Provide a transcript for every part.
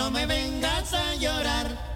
no me vengas a llorar.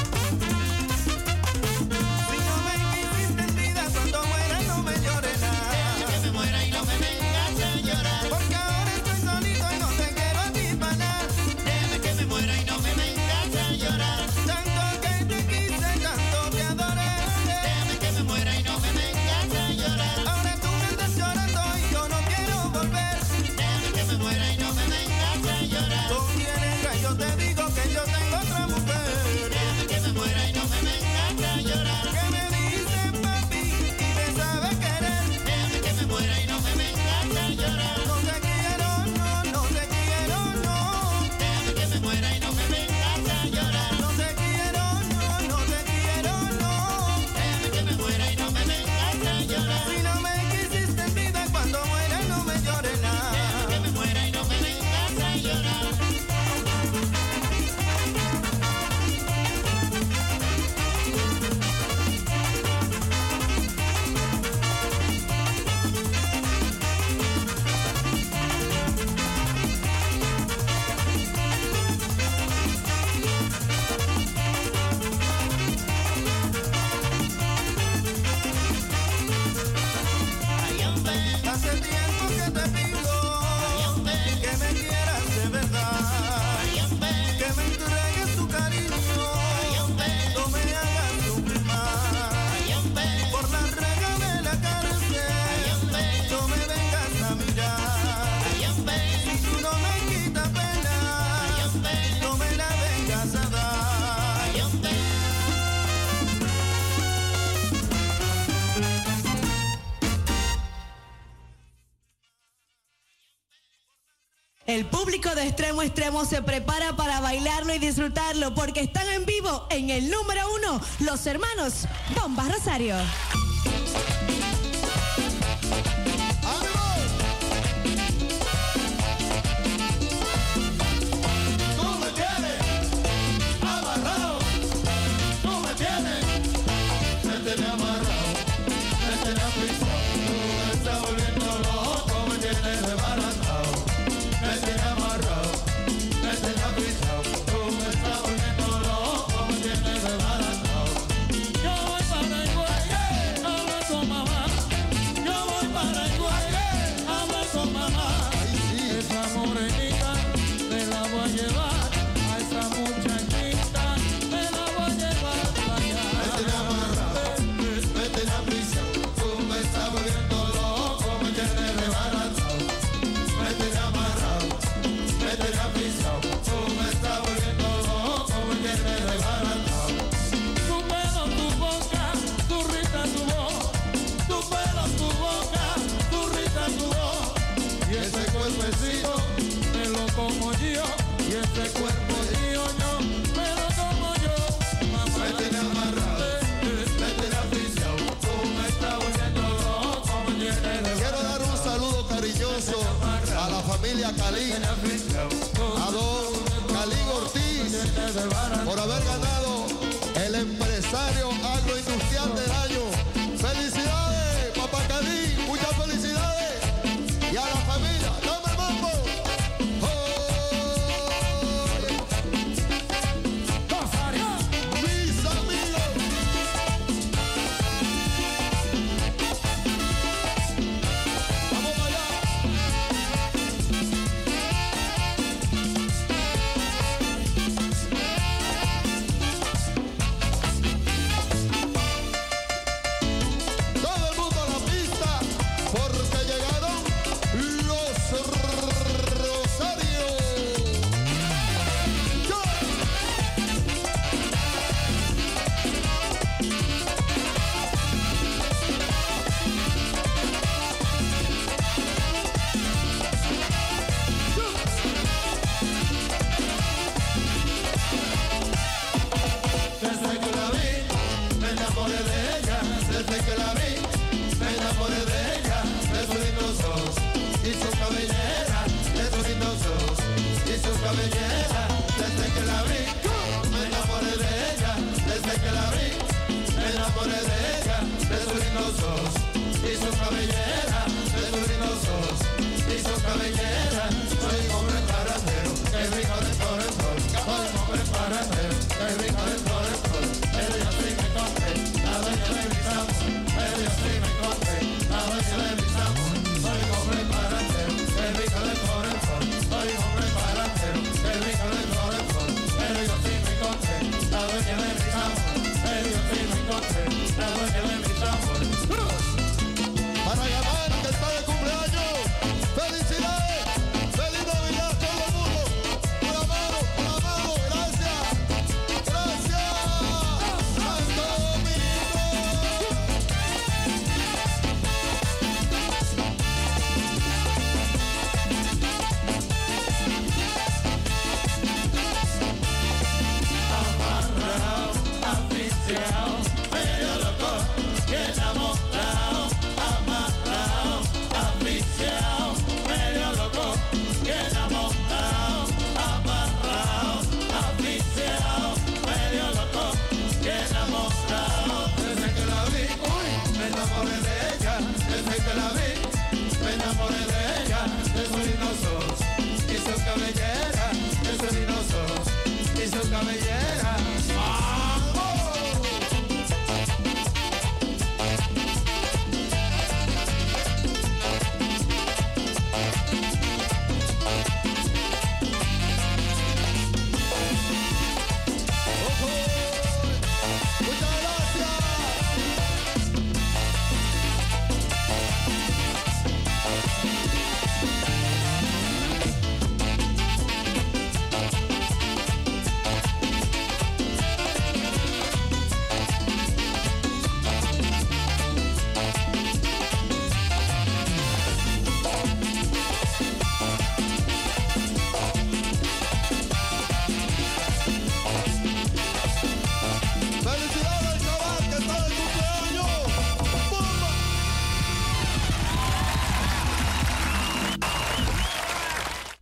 El público de Extremo a Extremo se prepara para bailarlo y disfrutarlo porque están en vivo en el número 1, los hermanos Bomba Rosario. A don Calín Ortiz por haber ganado el empresario agroindustrial del año. Felicidades, papá Calín, muchas felicidades. Y a la familia, dame el mambo. Mis amigos. Vamos para allá. Soy hombre carandero, que rico de todo el sol.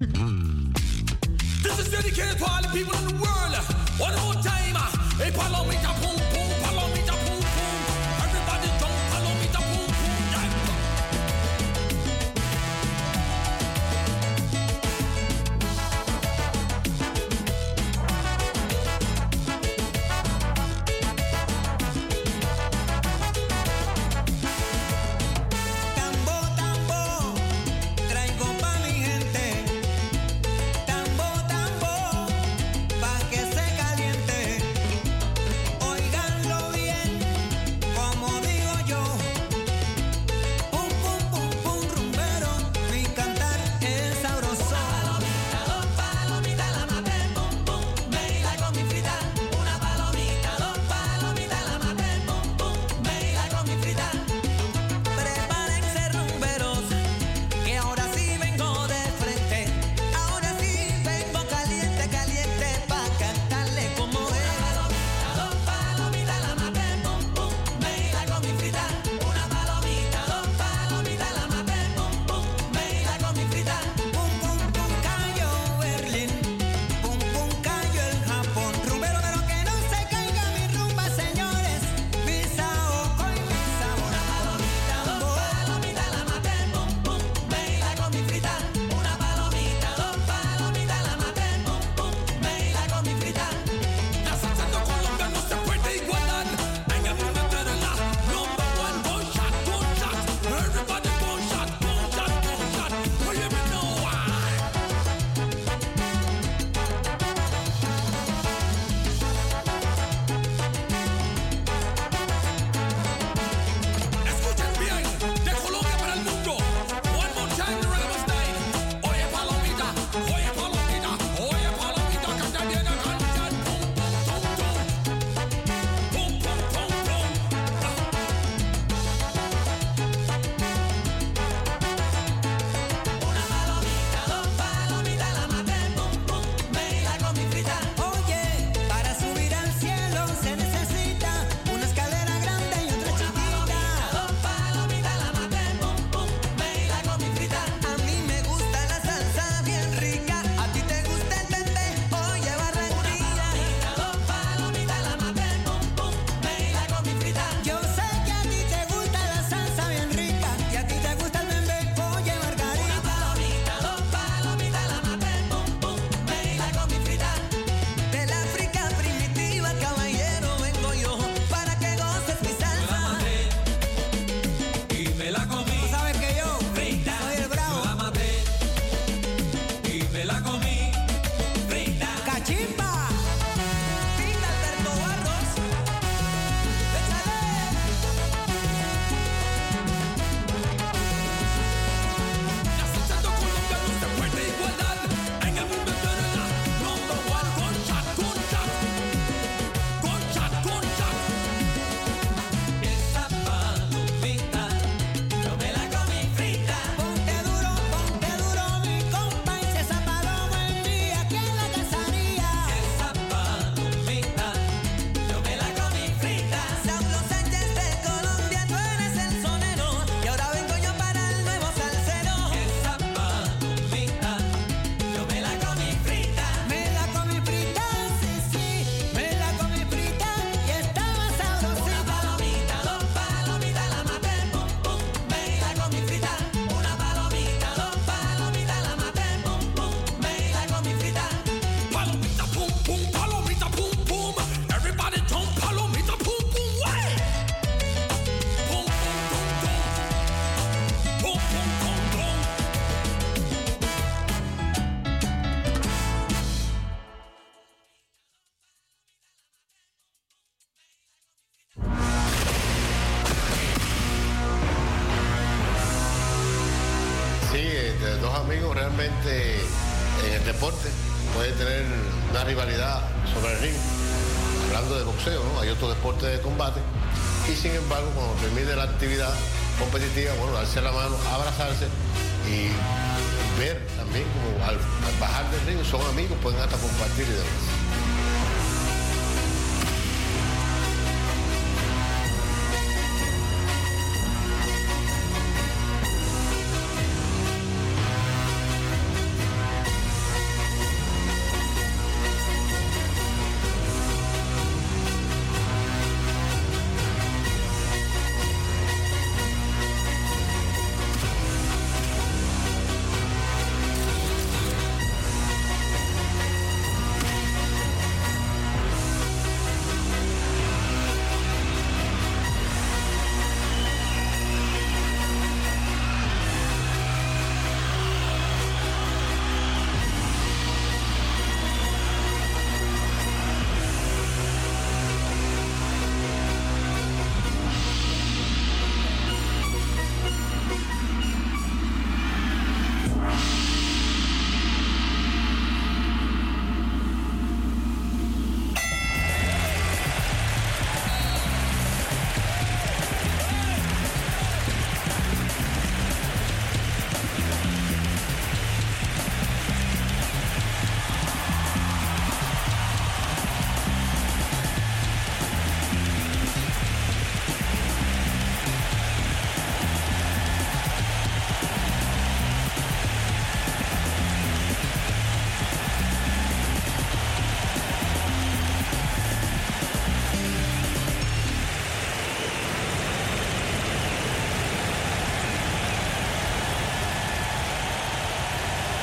This is dedicated to all the people in the world. One more time. Hey, palomita, boom, boom, palomita, boom, boom. Everybody jump, palomita, boom, boom, yeah. amigos realmente en el deporte puede tener una rivalidad sobre el ring. Hablando de boxeo, ¿no? Hay otros deportes de combate y sin embargo cuando termine la actividad competitiva, bueno, darse la mano, abrazarse y ver también como al bajar del ring son amigos, pueden hasta compartir y demás.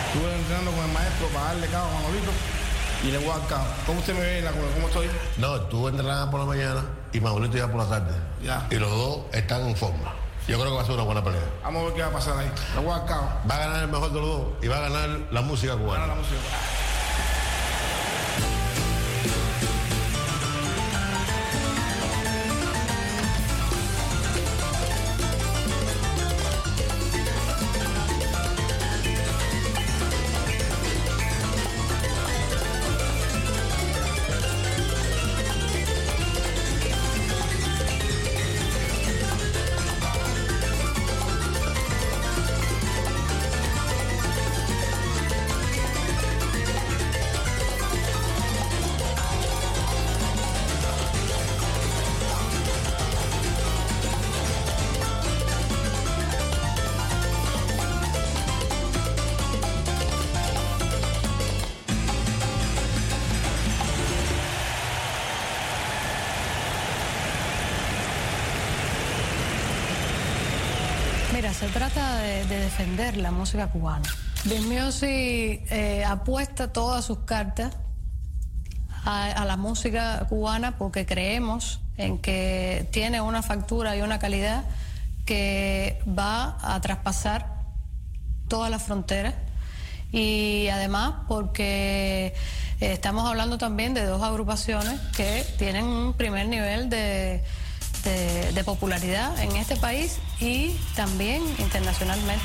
Estuve entrenando con el maestro para darle cabo a Manolito y le voy a dar cabo. ¿Cómo usted me ve? ¿Cómo estoy? No, estuve entrenando por la mañana y Manolito ya por la tarde. Ya. Y los dos están en forma. Yo creo que va a ser una buena pelea. Vamos a ver qué va a pasar ahí. Le voy a dar cabo. Va a ganar el mejor de los dos y va a ganar la música cubana. Va a ganar la música. Mira, se trata de defender la música cubana. Big Music apuesta todas sus cartas a la música cubana porque creemos en que tiene una factura y una calidad que va a traspasar todas las fronteras, y además porque estamos hablando también de dos agrupaciones que tienen un primer nivel de popularidad en este país y también internacionalmente.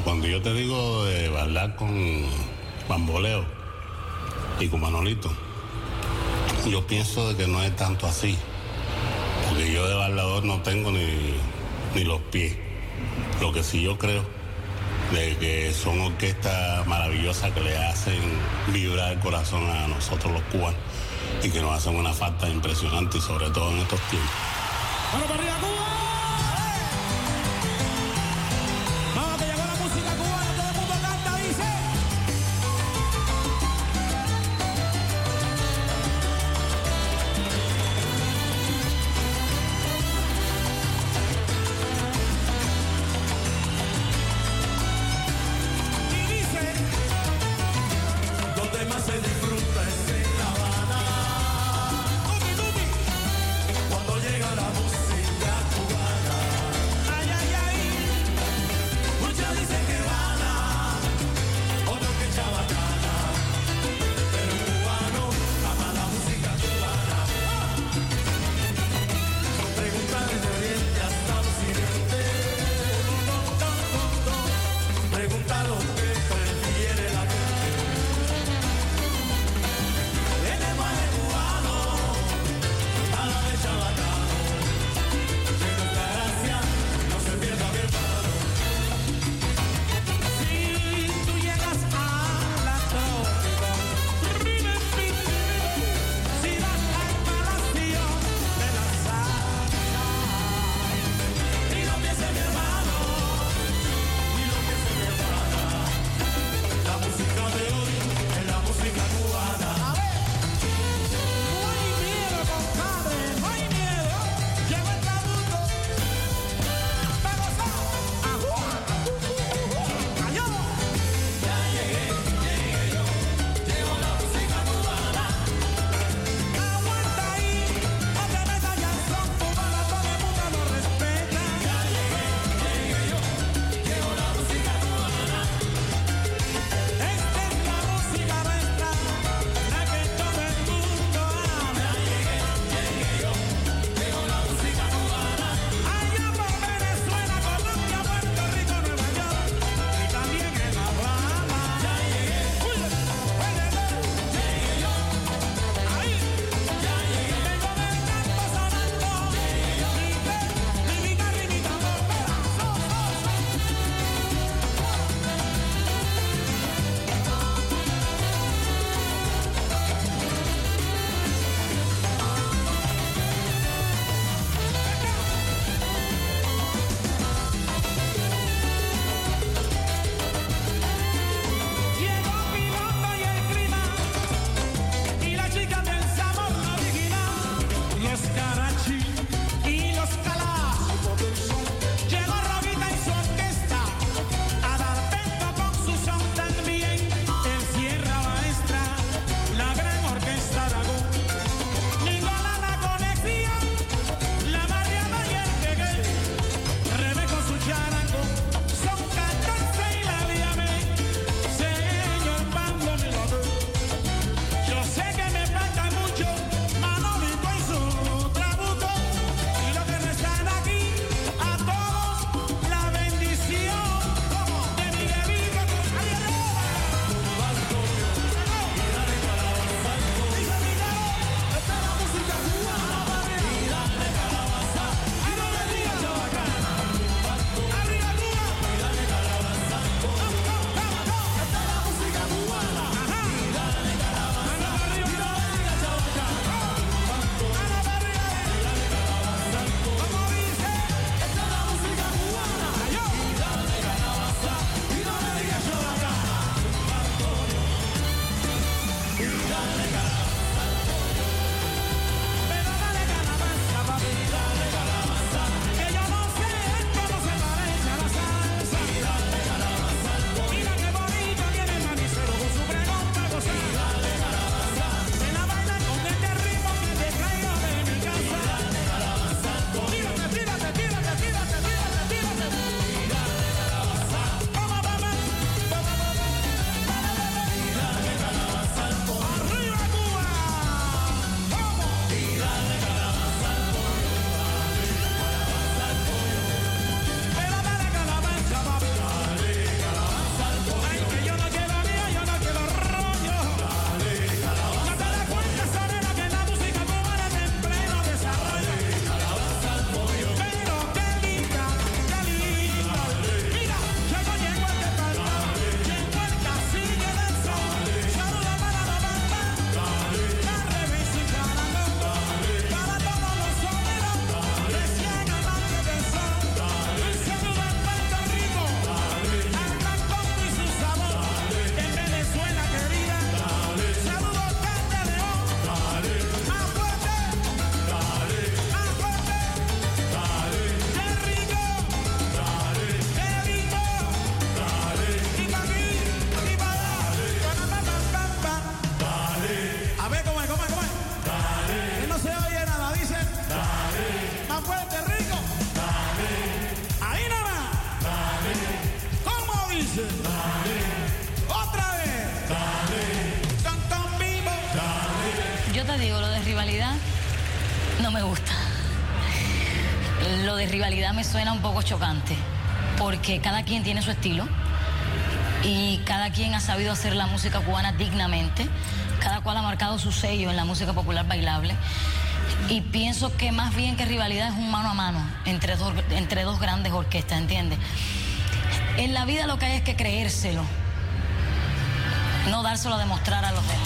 cuando yo te digo de bailar con Bamboleo y con Manolito, yo pienso de que no es tanto así, porque yo de bailador no tengo ni los pies. Lo que sí yo creo de que son orquestas maravillosas que le hacen vibrar el corazón a nosotros los cubanos y que nos hacen una falta impresionante, y sobre todo en estos tiempos. ¡Vamos para arriba, Cuba! ¡Vamos, que llegó la música cubana! ¡Todo el mundo canta, dice! Y dice: donde más se disfruta es en La Habana. ¡Tupi, tupi! Cuando llega la música cubana. te digo, lo de rivalidad no me gusta. Lo de rivalidad me suena un poco chocante, porque cada quien tiene su estilo y cada quien ha sabido hacer la música cubana dignamente, cada cual ha marcado su sello en la música popular bailable, y pienso que más bien que rivalidad es un mano a mano entre dos grandes orquestas, ¿entiendes? En la vida lo que hay es que creérselo, no dárselo a demostrar a los demás.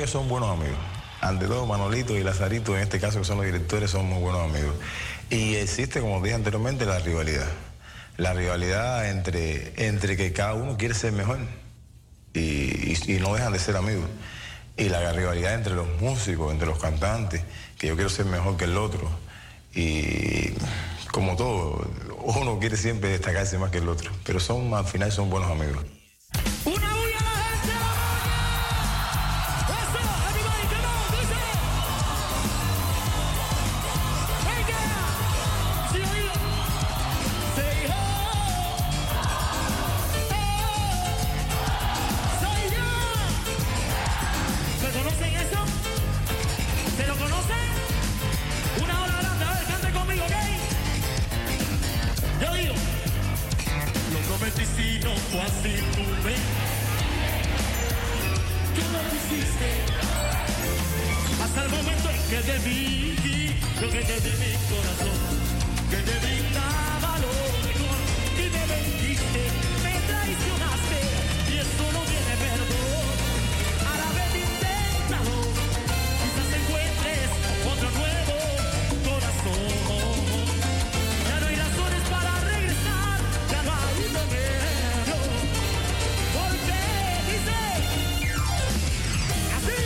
ellos son buenos amigos. Ante todo, Manolito y Lazarito, en este caso que son los directores, son muy buenos amigos. Y existe, como dije anteriormente, la rivalidad. La rivalidad entre que cada uno quiere ser mejor y no dejan de ser amigos. Y la rivalidad entre los músicos, entre los cantantes, que yo quiero ser mejor que el otro. Y como todo, uno quiere siempre destacarse más que el otro. Pero al final son buenos amigos. Hasta el momento en que te vi, lo que te di mi corazón, que te brindaba lo mejor y me vendiste, me traicionaste y eso no tiene perdón. A la vez inténtalo, quizás encuentres otro nuevo corazón. Ya no hay razones para regresar, ya no hay remedio, porque dice así.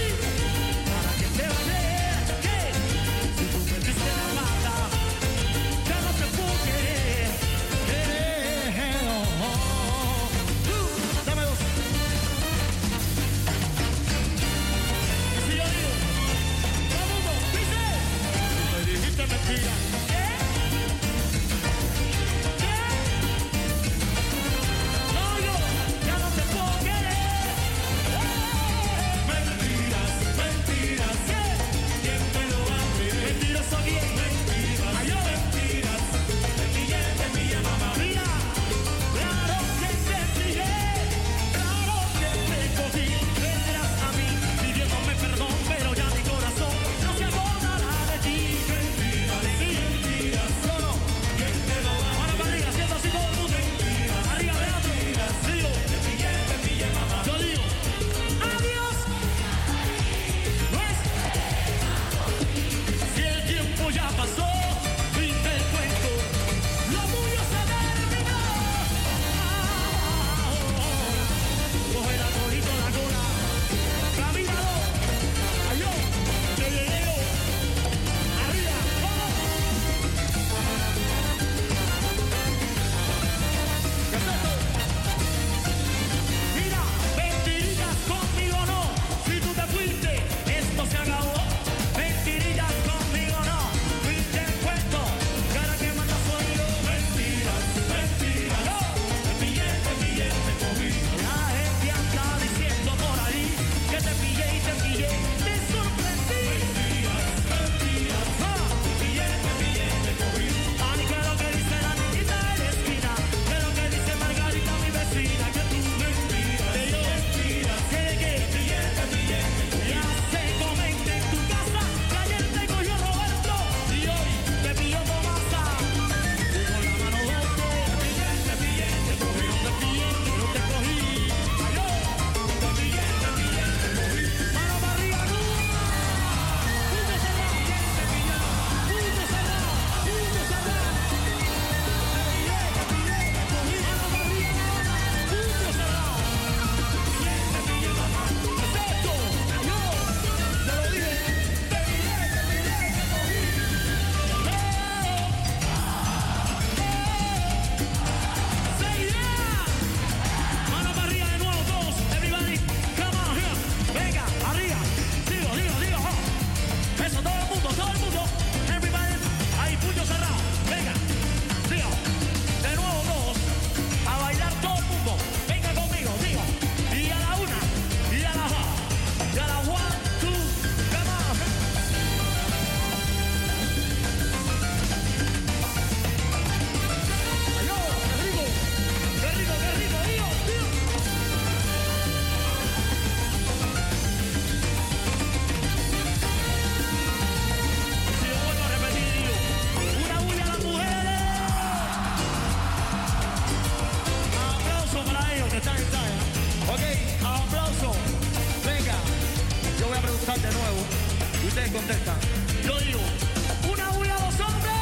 contesta. Yo digo, una bulla a los hombres.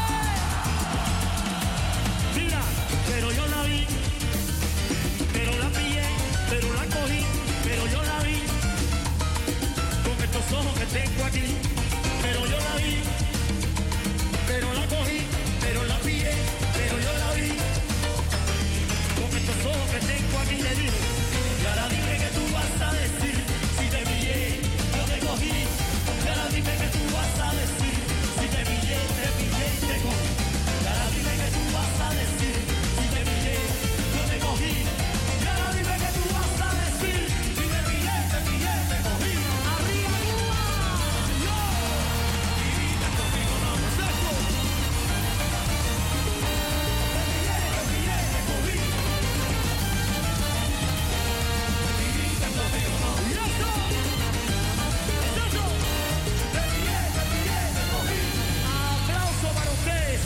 Mira, pero yo la vi, pero la pillé, pero la cogí, pero yo la vi. Con estos ojos que tengo aquí, pero yo la vi, pero la cogí, pero la pillé, pero yo la vi. Con estos ojos que tengo aquí le digo, y ahora dime que tú vas a decir, si te pillé, yo te cogí. Y ahora dime que tú vas a decir, si te pillé y te cogí. Y ahora dime que tú vas a decir, si te pillé, yo te cogí. Y ahora dime que tú vas a decir, si te pillé, te cogí. Arriba, yo. Y dime conmigo, no, ¿no es esto? Te pillé, te cogí. Y dime conmigo, no. Y eso. Te pillé, te cogí. Aplauso para ustedes.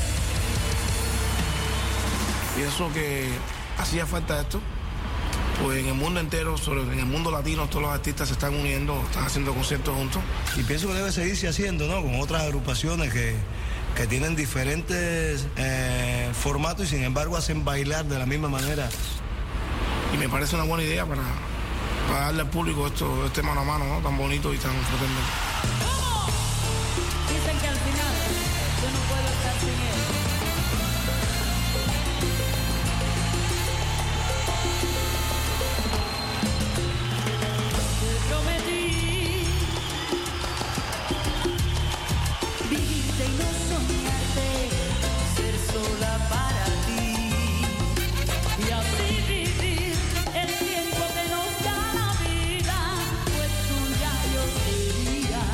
Pienso que hacía falta esto, pues en el mundo entero, en el mundo latino, todos los artistas se están uniendo, están haciendo conciertos juntos. Y pienso que debe seguirse haciendo, ¿no? Con otras agrupaciones que tienen diferentes formatos y sin embargo hacen bailar de la misma manera. Y me parece una buena idea para darle al público este mano a mano, ¿no? Tan bonito y tan fraternal. Dicen que al final yo no puedo estar sin él. Te prometí vivirte y no soñarte, ser sola para ti y así vivir el tiempo que nos da la vida, pues tuya yo sería.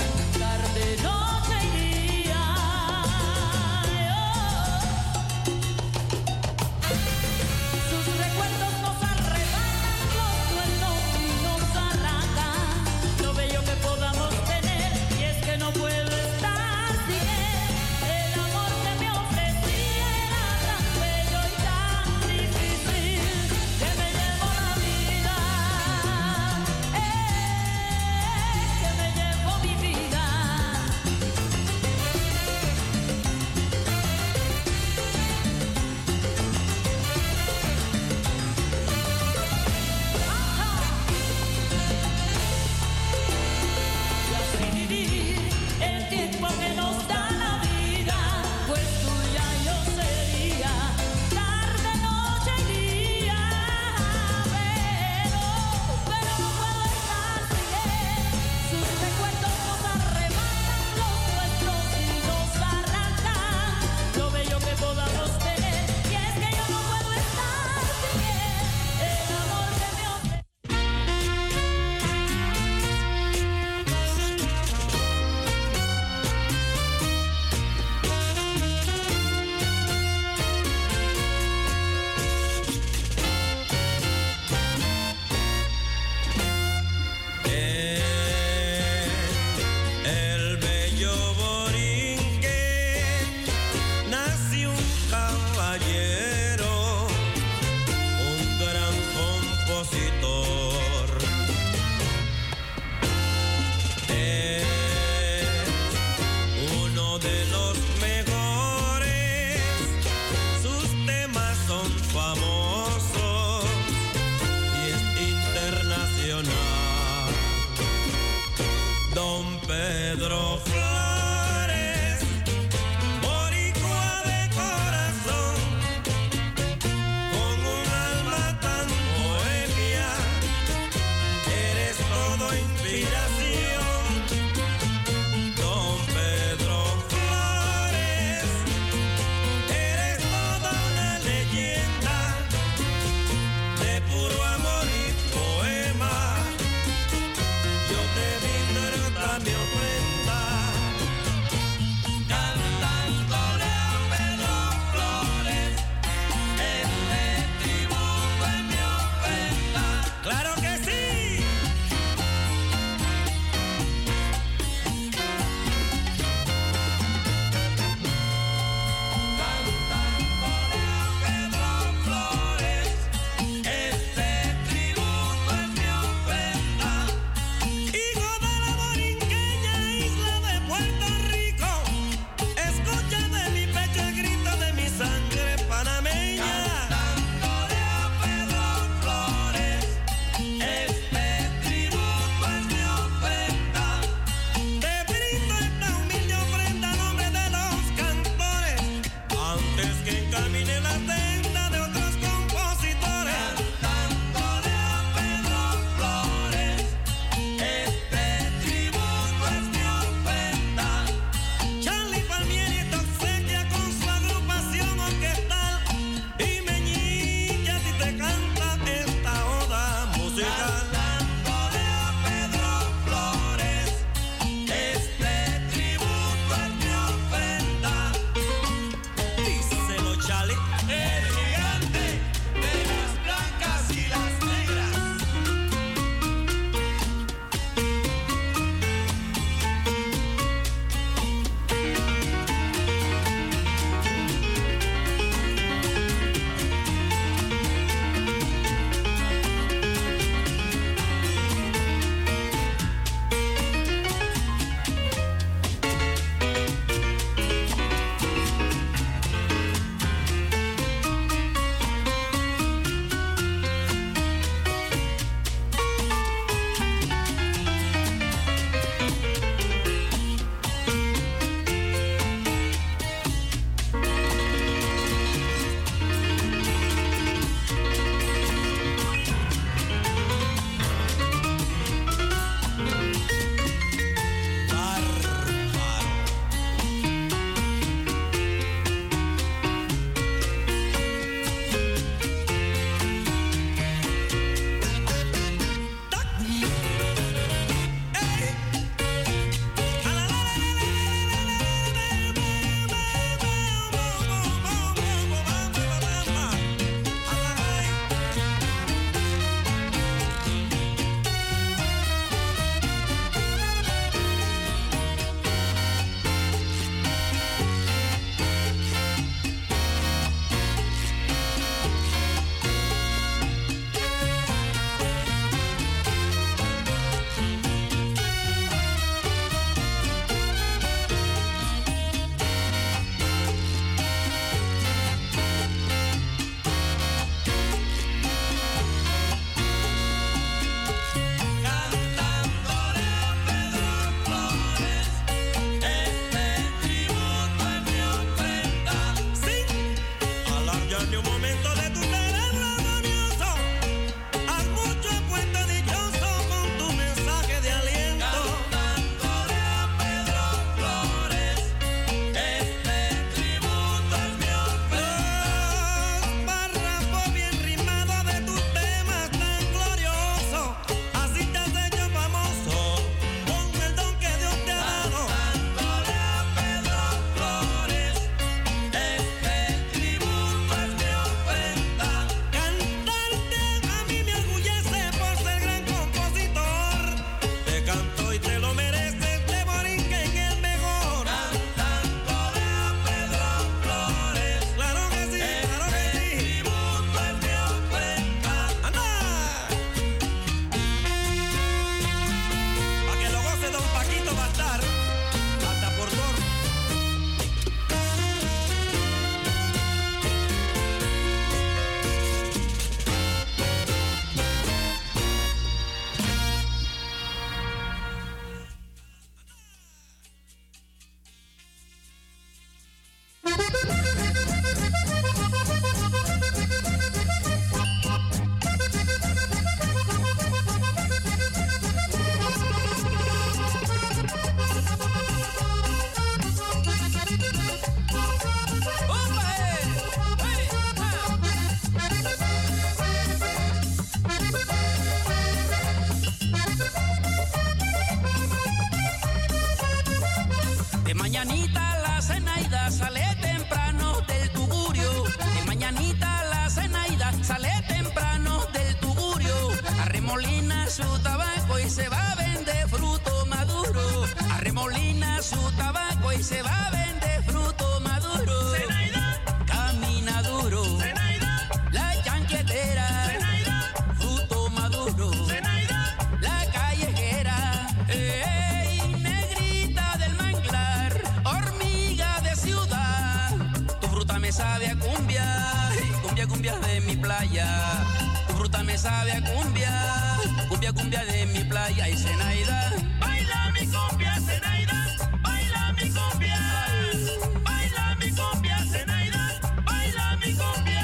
mañanita la Zenaida sale temprano del tugurio. De mañanita la Zenaida sale temprano del tugurio. Arremolina su tabaco y se va a vender fruto maduro. Arremolina su tabaco y se va a vender fruto maduro. Zenaida camina duro. Zenaida la chanquetera. Zenaida fruto maduro. Zenaida la callejera. Negrita del manglar, hormiga de ciudad. Tu fruta me sabe a cumbia, cumbia, cumbia de mi playa. Tu fruta me sabe a cumbia, cumbia, cumbia de mi playa. Y Zenaida, baila mi cumbia, Zenaida, baila mi cumbia, baila mi cumbia, Zenaida, baila mi cumbia.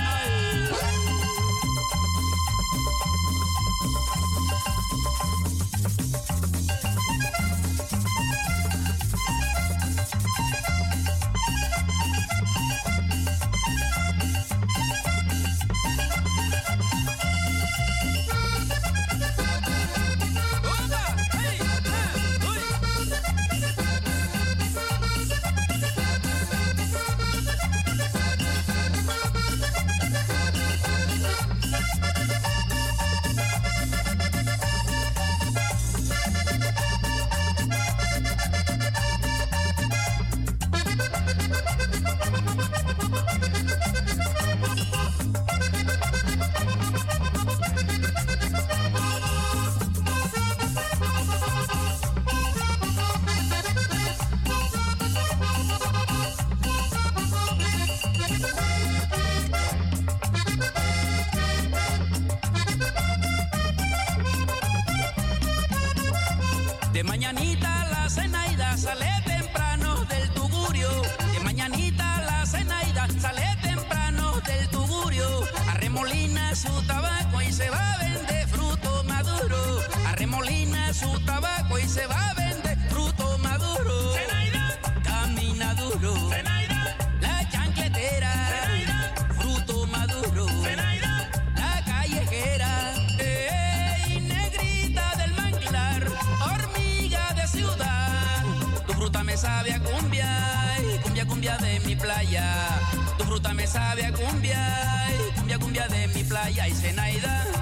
De mañanita la Zenaida sale temprano del tugurio. De mañanita la Zenaida sale temprano del tugurio. Arremolina su tabaco y se va a vender fruto maduro. Arremolina su tabaco y se va a vender fruto maduro. Zenaida camina duro. Zenaida la chanquetera. Zenaida fruto maduro. Zenaida la callejera. Negrita del manglar, hormiga de ciudad. Tu fruta me sabe a cumbia, cumbia, cumbia de mi playa. Tu fruta me sabe a cumbia, cumbia, cumbia de mi playa. Y Zenaida.